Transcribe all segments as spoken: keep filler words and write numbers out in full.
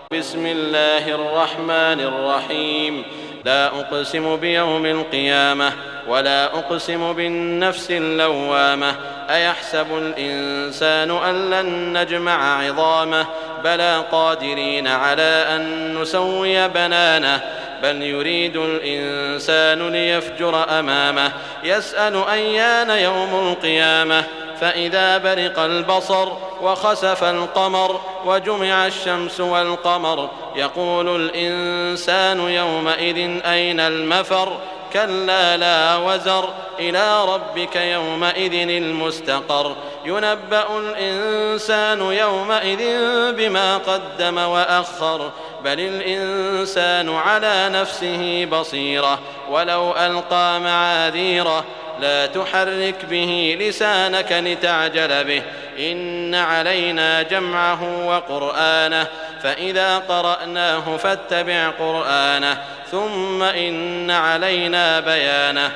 بسم الله الرحمن الرحيم. لا أقسم بيوم القيامة ولا أقسم بالنفس اللوامة أيحسب الإنسان أن لن نجمع عظامه بلى قادرين على أن نسوي بنانه بل يريد الإنسان ليفجر أمامه يسأل أيان يوم القيامة فإذا برق البصر وخسف القمر وجمع الشمس والقمر يقول الإنسان يومئذ أين المفر كلا لا وزر إلى ربك يومئذ المستقر ينبأ الإنسان يومئذ بما قدم وأخر بل الإنسان على نفسه بصيرة ولو ألقى معاذيره لا تحرك به لسانك لتعجل به إن علينا جمعه وقرآنه فإذا قرأناه فاتبع قرآنه ثم إن علينا بيانه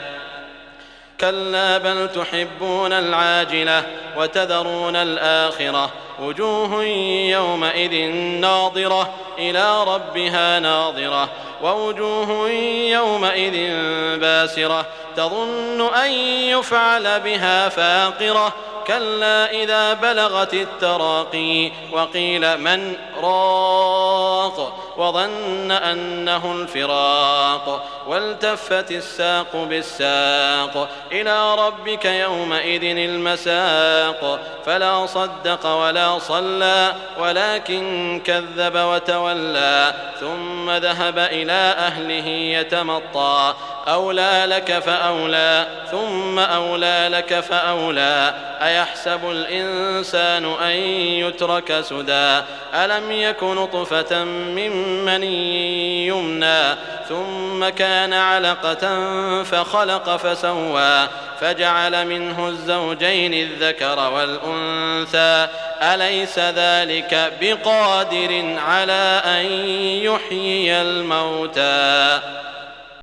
كلا بل تحبون العاجلة وتذرون الآخرة وجوه يومئذ ناظرة إلى ربها ناظرة ووجوه يومئذ باسرة تظن أن يفعل بها فاقرة كلا إذا بلغت التراقي وقيل من راق وظن أنه الفراق والتفت الساق بالساق إلى ربك يومئذ المساق فلا صدق ولا صلى ولكن كذب وتولى ثم ذهب إلى أهله يتمطى أولى لك فأولى ثم أولى لك فأولى أيحسب الإنسان أن يترك سدى ألم يك نطفة من مني يمنى ثم كان علقة فخلق فسوى فجعل منه الزوجين الذكر والأنثى أليس ذلك بقادر على أن يحيي الموتى